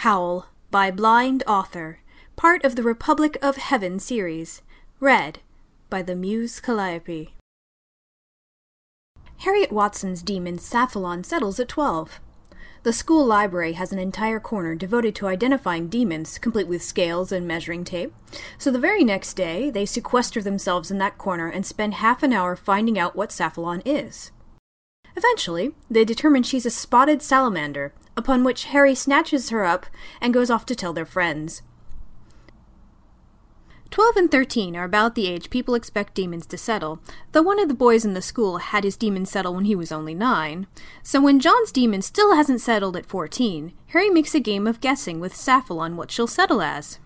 Howl by Blind Author, part of the Republic of Heaven series, read by the Muse Calliope. Harriet Watson's demon Cephalon settles at 12. The school library has an entire corner devoted to identifying demons, complete with scales and measuring tape. So the very next day, they sequester themselves in that corner and spend half an hour finding out what Cephalon is. Eventually, they determine she's a spotted salamander, upon which Harry snatches her up and goes off to tell their friends. 12 and 13 are about the age people expect demons to settle, though one of the boys in the school had his demon settle when he was only 9. So when John's demon still hasn't settled at 14, Harry makes a game of guessing with Cephalon what she'll settle as.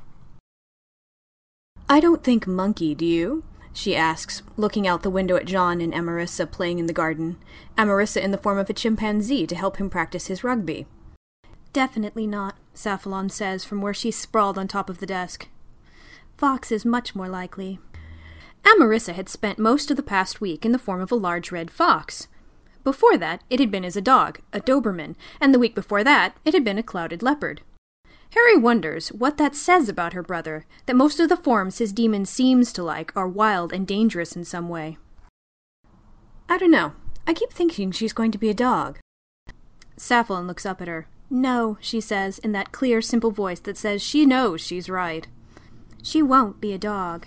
"I don't think monkey, do you?" she asks, looking out the window at John and Amarissa playing in the garden, Amarissa in the form of a chimpanzee to help him practice his rugby. "Definitely not," Cephalon says from where she's sprawled on top of the desk. "Fox is much more likely." Amarissa had spent most of the past week in the form of a large red fox. Before that, it had been as a dog, a Doberman, and the week before that, it had been a clouded leopard. Harry wonders what that says about her brother, that most of the forms his demon seems to like are wild and dangerous in some way. "I don't know. I keep thinking she's going to be a dog." Cephalon looks up at her. "No," she says, in that clear, simple voice that says she knows she's right. "She won't be a dog."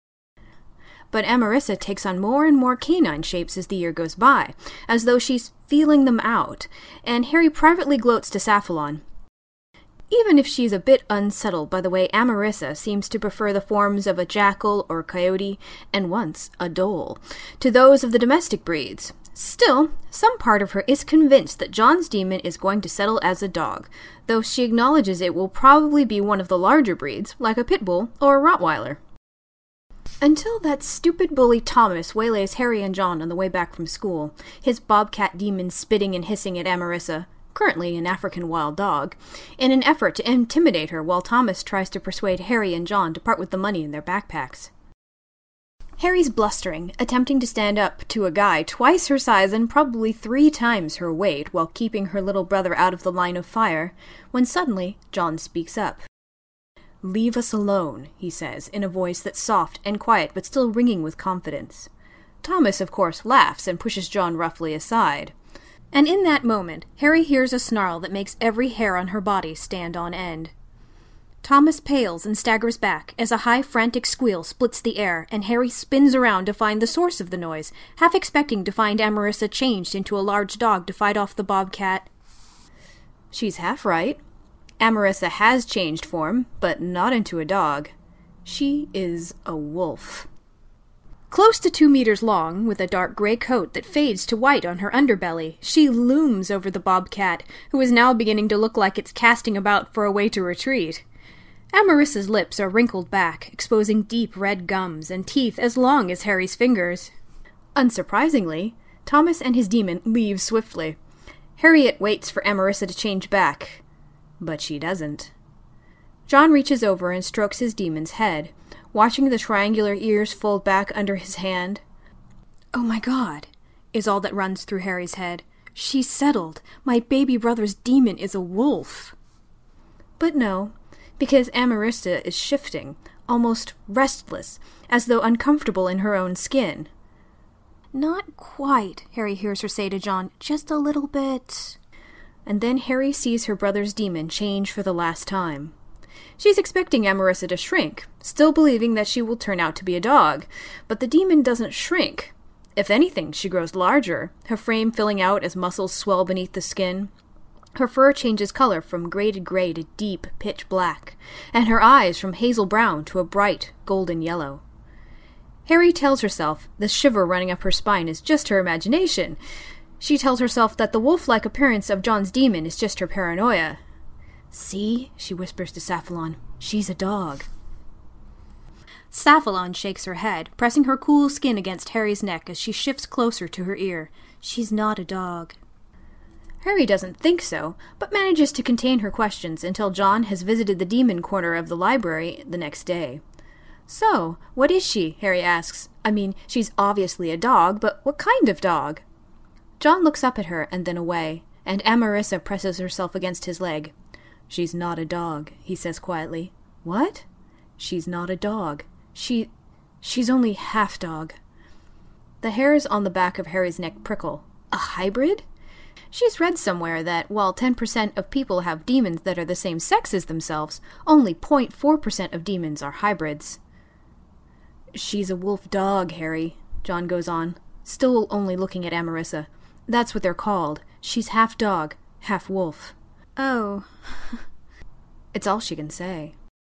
But Amarissa takes on more and more canine shapes as the year goes by, as though she's feeling them out, and Harry privately gloats to Cephalon. Even if she's a bit unsettled by the way Amarissa seems to prefer the forms of a jackal or coyote, and once a dhole, to those of the domestic breeds, still, some part of her is convinced that John's demon is going to settle as a dog, though she acknowledges it will probably be one of the larger breeds, like a pit bull or a Rottweiler. Until that stupid bully Thomas waylays Harry and John on the way back from school, his bobcat demon spitting and hissing at Amarissa, currently an African wild dog, in an effort to intimidate her while Thomas tries to persuade Harry and John to part with the money in their backpacks. Harry's blustering, attempting to stand up to a guy twice her size and probably 3 times her weight while keeping her little brother out of the line of fire, when suddenly John speaks up. "Leave us alone," he says, in a voice that's soft and quiet but still ringing with confidence. Thomas, of course, laughs and pushes John roughly aside. And in that moment, Harry hears a snarl that makes every hair on her body stand on end. Thomas pales and staggers back as a high, frantic squeal splits the air, and Harry spins around to find the source of the noise, half expecting to find Amarissa changed into a large dog to fight off the bobcat. She's half right. Amarissa has changed form, but not into a dog. She is a wolf. Close to 2 meters long, with a dark gray coat that fades to white on her underbelly, she looms over the bobcat, who is now beginning to look like it's casting about for a way to retreat. Amarissa's lips are wrinkled back, exposing deep red gums and teeth as long as Harry's fingers. Unsurprisingly, Thomas and his demon leave swiftly. Harriet waits for Amarissa to change back, but she doesn't. John reaches over and strokes his demon's head, watching the triangular ears fold back under his hand. "Oh my God," is all that runs through Harry's head. "She's settled. My baby brother's demon is a wolf." But no, because Amarissa is shifting, almost restless, as though uncomfortable in her own skin. "Not quite," Harry hears her say to John. "Just a little bit." And then Harry sees her brother's demon change for the last time. She's expecting Amarissa to shrink, still believing that she will turn out to be a dog, but the demon doesn't shrink. If anything, she grows larger, her frame filling out as muscles swell beneath the skin. Her fur changes color from graded gray to deep pitch black, and her eyes from hazel brown to a bright golden yellow. Harry tells herself the shiver running up her spine is just her imagination. She tells herself that the wolf-like appearance of John's demon is just her paranoia. "See," she whispers to Cephalon, "she's a dog." Cephalon shakes her head, pressing her cool skin against Harry's neck as she shifts closer to her ear. "She's not a dog." Harry doesn't think so, but manages to contain her questions until John has visited the demon corner of the library the next day. "So, what is she?" Harry asks. "I mean, she's obviously a dog, but what kind of dog?" John looks up at her and then away, and Amarissa presses herself against his leg. "She's not a dog," he says quietly. "What?" "She's not a dog. She's only half dog." The hairs on the back of Harry's neck prickle. A hybrid? She's read somewhere that while 10% of people have demons that are the same sex as themselves, only 0.4% of demons are hybrids. "She's a wolf dog, Harry," John goes on, still only looking at Amarissa. "That's what they're called. She's half dog, half wolf." "Oh." It's all she can say.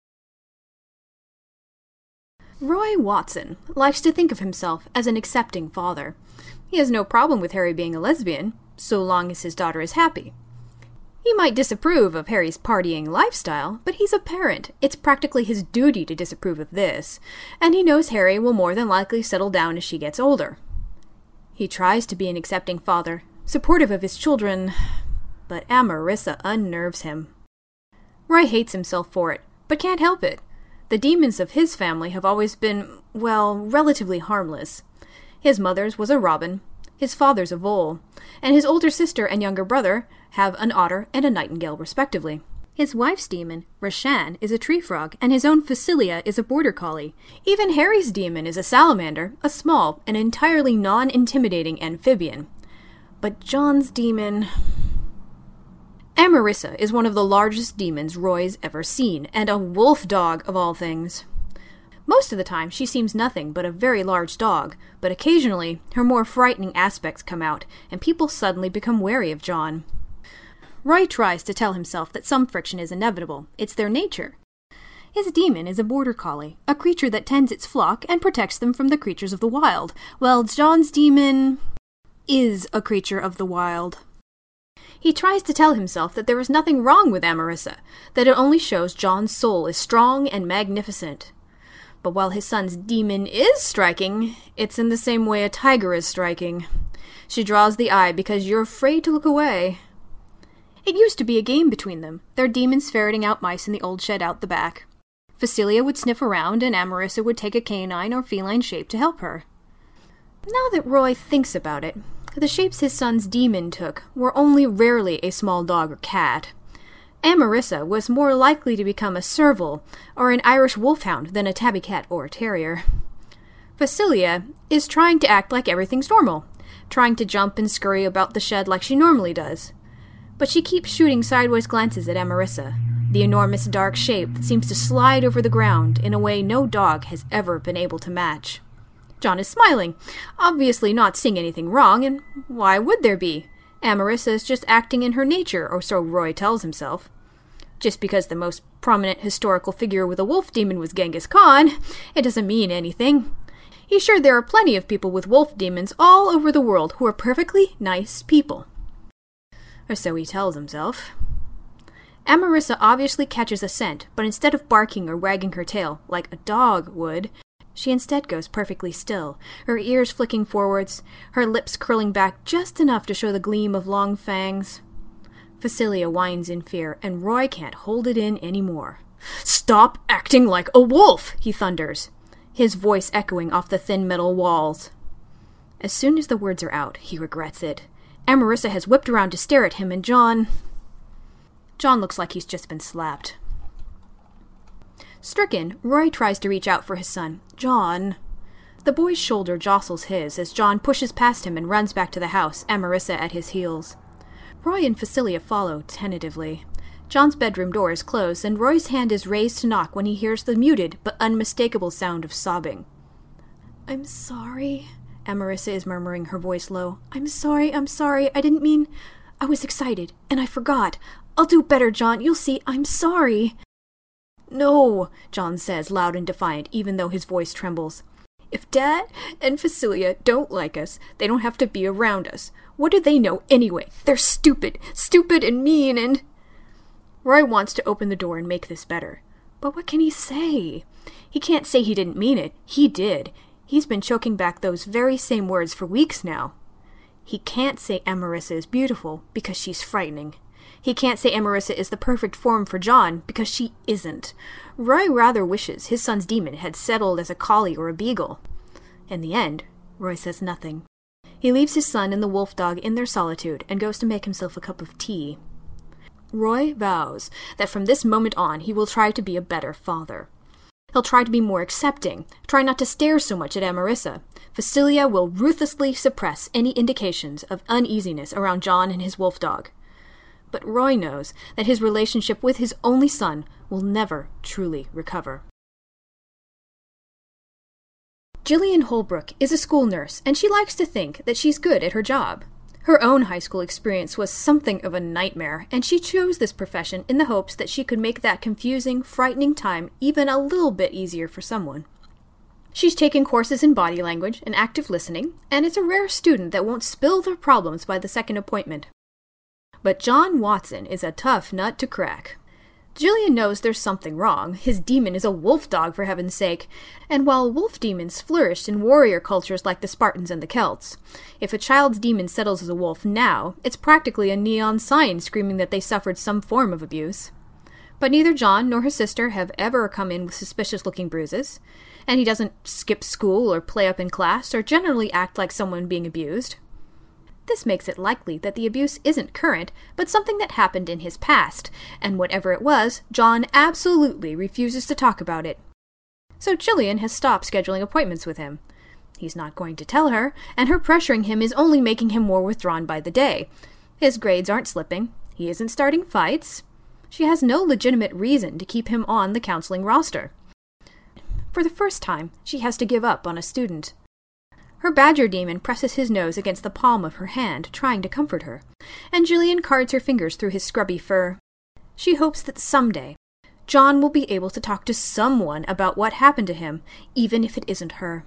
Roy Watson likes to think of himself as an accepting father. He has no problem with Harry being a lesbian, so long as his daughter is happy. He might disapprove of Harry's partying lifestyle, but he's a parent. It's practically his duty to disapprove of this, and he knows Harry will more than likely settle down as she gets older. He tries to be an accepting father, supportive of his children, but Amarissa unnerves him. Roy hates himself for it, but can't help it. The demons of his family have always been, well, relatively harmless. His mother's was a robin, his father's a vole, and his older sister and younger brother have an otter and a nightingale, respectively. His wife's demon, Rashan, is a tree frog, and his own Facilia is a border collie. Even Harry's demon is a salamander, a small and entirely non-intimidating amphibian. But John's demon... Amarissa is one of the largest demons Roy's ever seen, and a wolf dog of all things. Most of the time she seems nothing but a very large dog, but occasionally her more frightening aspects come out, and people suddenly become wary of John. Roy tries to tell himself that some friction is inevitable. It's their nature. His demon is a border collie, a creature that tends its flock and protects them from the creatures of the wild, while John's demon is a creature of the wild. He tries to tell himself that there is nothing wrong with Amarissa, that it only shows John's soul is strong and magnificent. But while his son's demon is striking, it's in the same way a tiger is striking. She draws the eye because you're afraid to look away. It used to be a game between them, their demons ferreting out mice in the old shed out the back. Facilia would sniff around, and Amarissa would take a canine or feline shape to help her. Now that Roy thinks about it, the shapes his son's demon took were only rarely a small dog or cat. Amarissa was more likely to become a serval or an Irish wolfhound than a tabby cat or a terrier. Facilia is trying to act like everything's normal, trying to jump and scurry about the shed like she normally does. But she keeps shooting sideways glances at Amarissa, the enormous dark shape that seems to slide over the ground in a way no dog has ever been able to match. John is smiling, obviously not seeing anything wrong, and why would there be? Amarissa is just acting in her nature, or so Roy tells himself. Just because the most prominent historical figure with a wolf demon was Genghis Khan, it doesn't mean anything. He's sure there are plenty of people with wolf demons all over the world who are perfectly nice people. Or so he tells himself. Amarissa obviously catches a scent, but instead of barking or wagging her tail, like a dog would, she instead goes perfectly still, her ears flicking forwards, her lips curling back just enough to show the gleam of long fangs. Facilia whines in fear, and Roy can't hold it in anymore. "Stop acting like a wolf!" he thunders, his voice echoing off the thin metal walls. As soon as the words are out, he regrets it. Amarissa has whipped around to stare at him, and John looks like he's just been slapped. Stricken, Roy tries to reach out for his son. "John." The boy's shoulder jostles his as John pushes past him and runs back to the house, Amarissa at his heels. Roy and Facilia follow, tentatively. John's bedroom door is closed, and Roy's hand is raised to knock when he hears the muted but unmistakable sound of sobbing. "I'm sorry," Amarissa is murmuring, her voice low. I'm sorry, I didn't mean... I was excited, and I forgot. I'll do better, John, you'll see, I'm sorry." "No," John says, loud and defiant, even though his voice trembles. "If Dad and Facilia don't like us, they don't have to be around us. What do they know anyway? They're stupid and mean and..." Roy wants to open the door and make this better. But what can he say? He can't say he didn't mean it. He did. He's been choking back those very same words for weeks now. He can't say Amarissa is beautiful because she's frightening. He can't say Amarissa is the perfect form for John because she isn't. Roy rather wishes his son's demon had settled as a collie or a beagle. In the end, Roy says nothing. He leaves his son and the wolf dog in their solitude and goes to make himself a cup of tea. Roy vows that from this moment on he will try to be a better father. He'll try to be more accepting, try not to stare so much at Amarissa. Facilia will ruthlessly suppress any indications of uneasiness around John and his wolf dog. But Roy knows that his relationship with his only son will never truly recover. Jillian Holbrook is a school nurse, and she likes to think that she's good at her job. Her own high school experience was something of a nightmare, and she chose this profession in the hopes that she could make that confusing, frightening time even a little bit easier for someone. She's taken courses in body language and active listening, and is a rare student that won't spill their problems by the second appointment. But John Watson is a tough nut to crack. Jillian knows there's something wrong. His demon is a wolf dog, for heaven's sake. And while wolf demons flourished in warrior cultures like the Spartans and the Celts, if a child's demon settles as a wolf now, it's practically a neon sign screaming that they suffered some form of abuse. But neither John nor his sister have ever come in with suspicious-looking bruises, and he doesn't skip school or play up in class or generally act like someone being abused. This makes it likely that the abuse isn't current, but something that happened in his past, and whatever it was, John absolutely refuses to talk about it. So Jillian has stopped scheduling appointments with him. He's not going to tell her, and her pressuring him is only making him more withdrawn by the day. His grades aren't slipping. He isn't starting fights. She has no legitimate reason to keep him on the counseling roster. For the first time, she has to give up on a student. Her badger demon presses his nose against the palm of her hand, trying to comfort her, and Jillian cards her fingers through his scrubby fur. She hopes that someday, John will be able to talk to someone about what happened to him, even if it isn't her.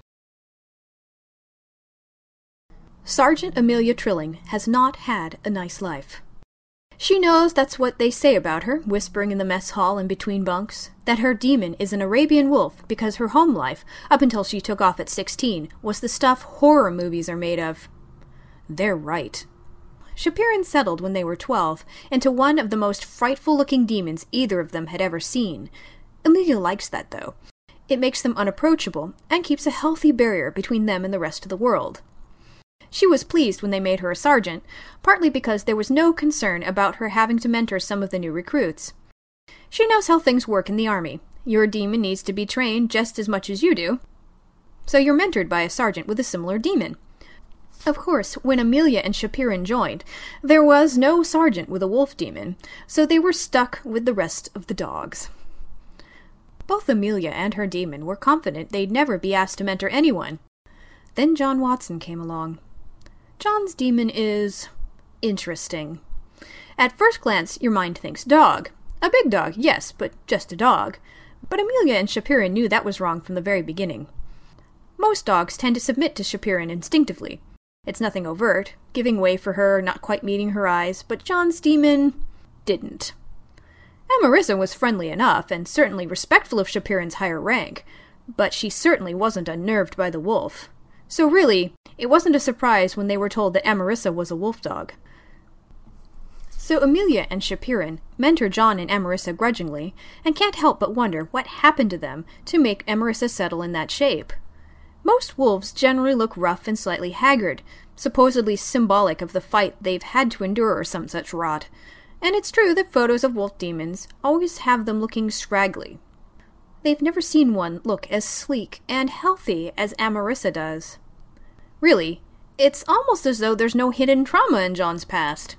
Sergeant Amelia Trilling has not had a nice life. She knows that's what they say about her, whispering in the mess hall and between bunks, that her demon is an Arabian wolf because her home life, up until she took off at 16, was the stuff horror movies are made of. They're right. Shapirin settled when they were 12 into one of the most frightful-looking demons either of them had ever seen. Amelia likes that, though. It makes them unapproachable and keeps a healthy barrier between them and the rest of the world. She was pleased when they made her a sergeant, partly because there was no concern about her having to mentor some of the new recruits. She knows how things work in the army. Your demon needs to be trained just as much as you do, so you're mentored by a sergeant with a similar demon. Of course, when Amelia and Shapirin joined, there was no sergeant with a wolf demon, so they were stuck with the rest of the dogs. Both Amelia and her demon were confident they'd never be asked to mentor anyone. Then John Watson came along. John's demon is interesting. At first glance, your mind thinks dog. A big dog, yes, but just a dog. But Amelia and Shapirin knew that was wrong from the very beginning. Most dogs tend to submit to Shapirin instinctively. It's nothing overt, giving way for her, not quite meeting her eyes, but John's demon didn't. Amarissa was friendly enough, and certainly respectful of Shapirin's higher rank, but she certainly wasn't unnerved by the wolf. So really, it wasn't a surprise when they were told that Amarissa was a wolf dog. So Amelia and Shapirin mentor John and Amarissa grudgingly, and can't help but wonder what happened to them to make Amarissa settle in that shape. Most wolves generally look rough and slightly haggard, supposedly symbolic of the fight they've had to endure or some such rot. And it's true that photos of wolf demons always have them looking scraggly. They've never seen one look as sleek and healthy as Amarissa does. Really, it's almost as though there's no hidden trauma in John's past.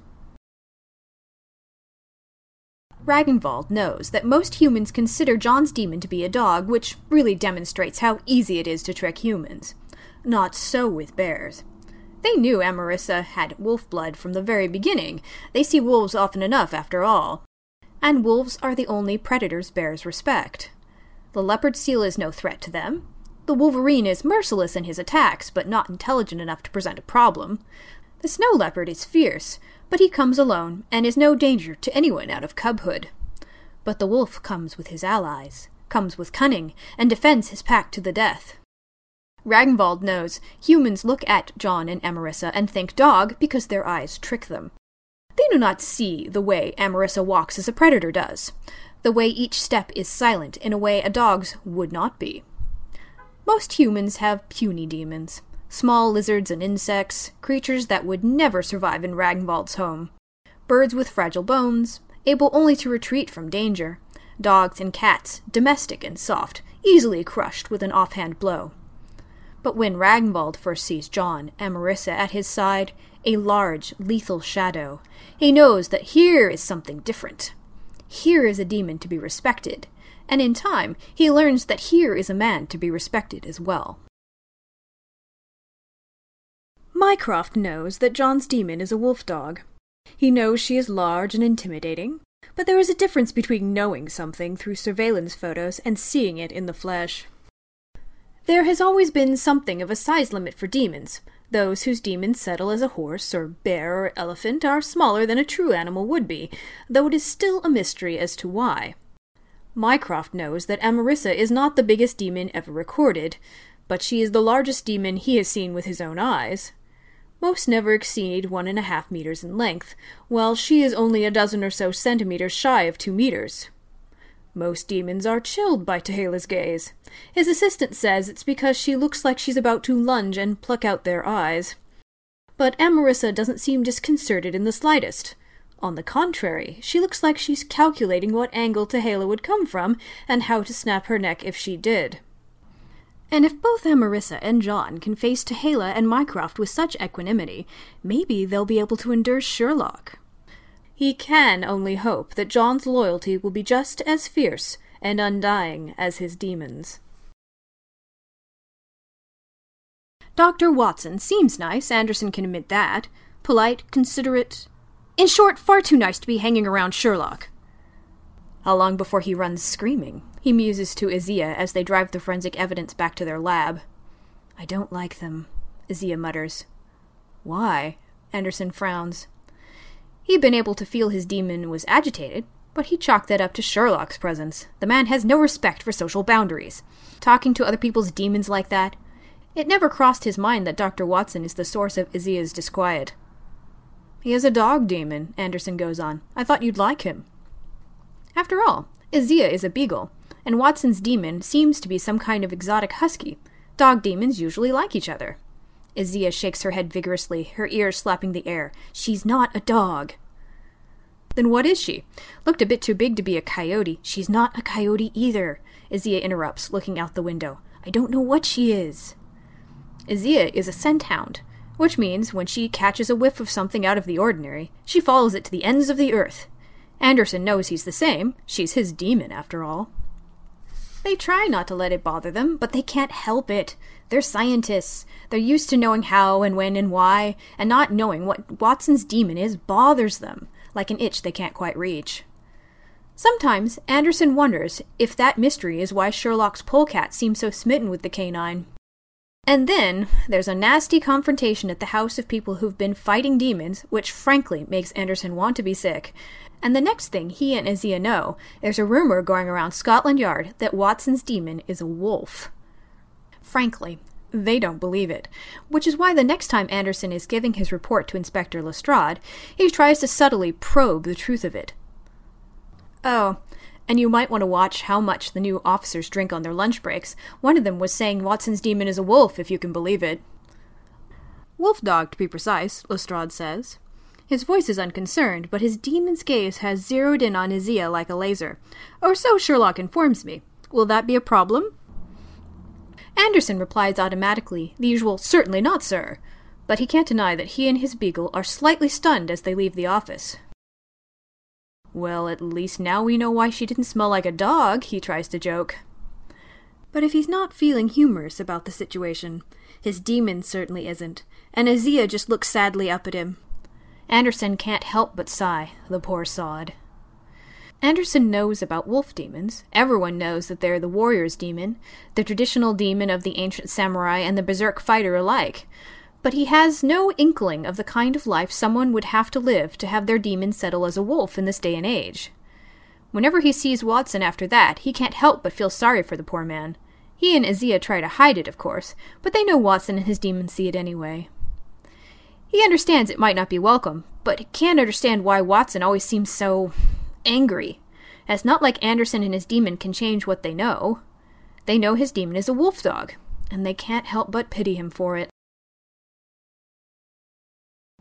Ragnvald knows that most humans consider John's demon to be a dog, which really demonstrates how easy it is to trick humans. Not so with bears. They knew Amarissa had wolf blood from the very beginning. They see wolves often enough, after all. And wolves are the only predators bears respect. The leopard seal is no threat to them. The wolverine is merciless in his attacks, but not intelligent enough to present a problem. The snow leopard is fierce, but he comes alone, and is no danger to anyone out of cubhood. But the wolf comes with his allies, comes with cunning, and defends his pack to the death. Ragnvald knows humans look at John and Amarissa and think dog because their eyes trick them. They do not see the way Amarissa walks as a predator does, the way each step is silent in a way a dog's would not be. Most humans have puny demons. Small lizards and insects, creatures that would never survive in Ragnvald's home. Birds with fragile bones, able only to retreat from danger. Dogs and cats, domestic and soft, easily crushed with an offhand blow. But when Ragnvald first sees John and Marissa at his side, a large, lethal shadow, he knows that here is something different. Here is a demon to be respected, and in time he learns that here is a man to be respected as well. Mycroft knows that John's demon is a wolf dog. He knows she is large and intimidating, but there is a difference between knowing something through surveillance photos and seeing it in the flesh. There has always been something of a size limit for demons. Those whose demons settle as a horse or bear or elephant are smaller than a true animal would be, though it is still a mystery as to why. Mycroft knows that Amarissa is not the biggest demon ever recorded, but she is the largest demon he has seen with his own eyes. Most never exceed 1.5 meters in length, while she is only a dozen or so centimeters shy of 2 meters. Most demons are chilled by Tehela's gaze. His assistant says it's because she looks like she's about to lunge and pluck out their eyes. But Amarissa doesn't seem disconcerted in the slightest. On the contrary, she looks like she's calculating what angle Tehela would come from and how to snap her neck if she did. And if both Amarissa and John can face Tehela and Mycroft with such equanimity, maybe they'll be able to endure Sherlock. He can only hope that John's loyalty will be just as fierce and undying as his demons. Dr. Watson seems nice, Anderson can admit that. Polite, considerate. In short, far too nice to be hanging around Sherlock. How long before he runs screaming? He muses to Izia as they drive the forensic evidence back to their lab. I don't like them, Izia mutters. Why? Anderson frowns. He'd been able to feel his demon was agitated, but he chalked that up to Sherlock's presence. The man has no respect for social boundaries. Talking to other people's demons like that. It never crossed his mind that Dr. Watson is the source of Izia's disquiet. He is a dog demon, Anderson goes on. I thought you'd like him. After all, Izia is a beagle, and Watson's demon seems to be some kind of exotic husky. Dog demons usually like each other. Izia shakes her head vigorously, her ears slapping the air. She's not a dog. Then what is she? Looked a bit too big to be a coyote. She's not a coyote either, Izia interrupts, looking out the window. I don't know what she is. Izia is a scent hound, which means when she catches a whiff of something out of the ordinary, she follows it to the ends of the earth. Anderson knows he's the same. She's his demon, after all. They try not to let it bother them, but they can't help it. They're scientists. They're used to knowing how and when and why, and not knowing what Watson's demon is bothers them, like an itch they can't quite reach. Sometimes Anderson wonders if that mystery is why Sherlock's polecat seems so smitten with the canine. And then there's a nasty confrontation at the house of people who've been fighting demons, which frankly makes Anderson want to be sick. And the next thing he and Izia know, there's a rumor going around Scotland Yard that Watson's demon is a wolf. Frankly, they don't believe it, which is why the next time Anderson is giving his report to Inspector Lestrade, he tries to subtly probe the truth of it. Oh, and you might want to watch how much the new officers drink on their lunch breaks. One of them was saying Watson's demon is a wolf, if you can believe it. Wolf dog, to be precise, Lestrade says. His voice is unconcerned, but his demon's gaze has zeroed in on Izia like a laser. Or so Sherlock informs me. Will that be a problem? Anderson replies automatically, the usual, certainly not, sir. But he can't deny that he and his beagle are slightly stunned as they leave the office. Well, at least now we know why she didn't smell like a dog, he tries to joke. But if he's not feeling humorous about the situation, his demon certainly isn't, and Izia just looks sadly up at him. Anderson can't help but sigh, the poor sod. Anderson knows about wolf demons. Everyone knows that they're the warrior's demon, the traditional demon of the ancient samurai and the berserk fighter alike. But he has no inkling of the kind of life someone would have to live to have their demon settle as a wolf in this day and age. Whenever he sees Watson after that, he can't help but feel sorry for the poor man. He and Izia try to hide it, of course, but they know Watson and his demon see it anyway. He understands it might not be welcome, but he can't understand why Watson always seems so angry. It's not like Anderson and his demon can change what they know. They know his demon is a wolf dog, and they can't help but pity him for it.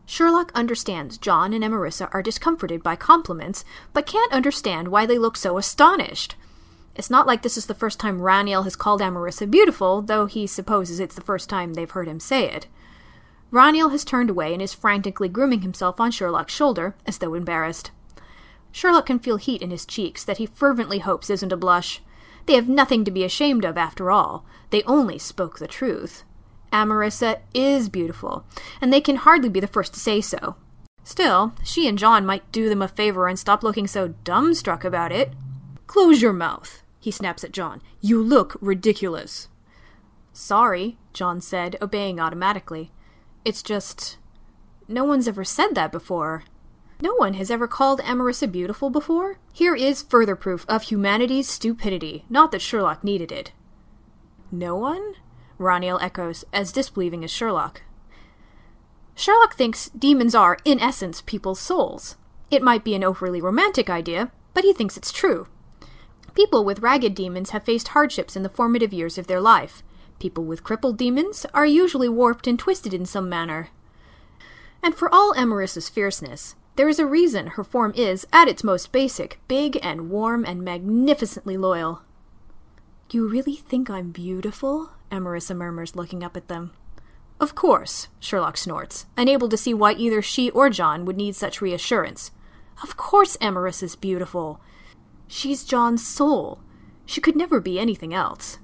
Sherlock understands John and Emarissa are discomforted by compliments, but can't understand why they look so astonished. It's not like this is the first time Raniel has called Emarissa beautiful, though he supposes it's the first time they've heard him say it. Raniel has turned away and is frantically grooming himself on Sherlock's shoulder, as though embarrassed. Sherlock can feel heat in his cheeks that he fervently hopes isn't a blush. They have nothing to be ashamed of, after all. They only spoke the truth. Emarissa is beautiful, and they can hardly be the first to say so. Still, she and John might do them a favor and stop looking so dumbstruck about it. "Close your mouth," he snaps at John. "You look ridiculous." "Sorry," John said, obeying automatically. "It's just... no one's ever said that before." No one has ever called Emarissa beautiful before? Here is further proof of humanity's stupidity, not that Sherlock needed it. "No one?" Raniel echoes, as disbelieving as Sherlock. Sherlock thinks demons are, in essence, people's souls. It might be an overly romantic idea, but he thinks it's true. People with ragged demons have faced hardships in the formative years of their life. People with crippled demons are usually warped and twisted in some manner. And for all Emarissa's fierceness, there is a reason her form is, at its most basic, big and warm and magnificently loyal. "You really think I'm beautiful?" Emarissa murmurs, looking up at them. "Of course," Sherlock snorts, unable to see why either she or John would need such reassurance. "Of course Emarissa's beautiful. She's John's soul. She could never be anything else."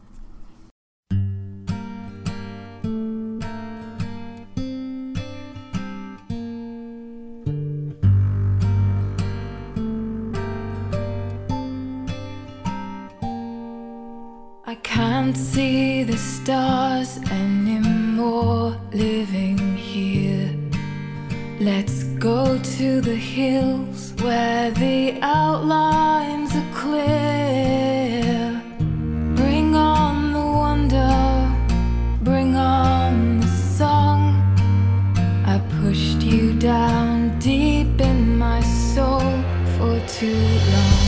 I can't see the stars anymore living here. Let's go to the hills where the outlines are clear. Bring on the wonder, bring on the song. I pushed you down deep in my soul for too long.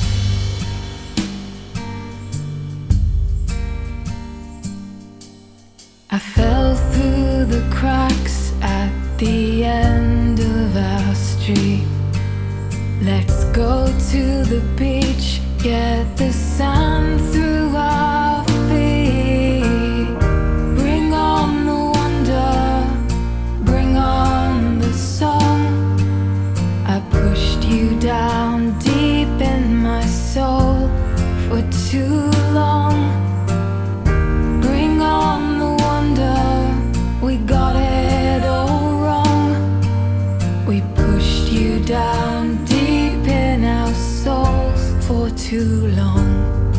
I fell through the cracks at the end of our street. Let's go to the beach, get the sand through our feet. Bring on the wonder, bring on the song. I pushed you down deep in my soul for too long. Bring on the we got it all wrong. We pushed you down deep in our souls for too long.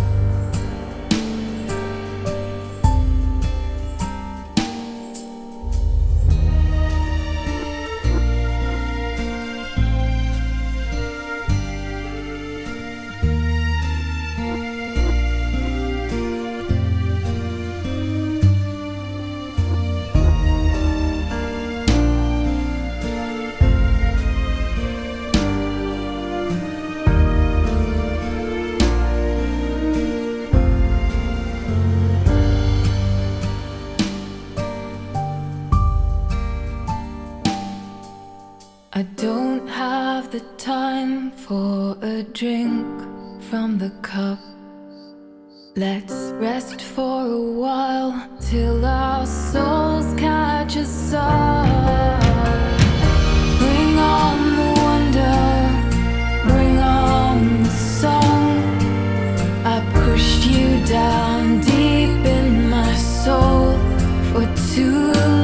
I don't have the time for a drink from the cup. Let's rest for a while till our souls catch us up. Bring on the wonder, bring on the song. I pushed you down deep in my soul for too long.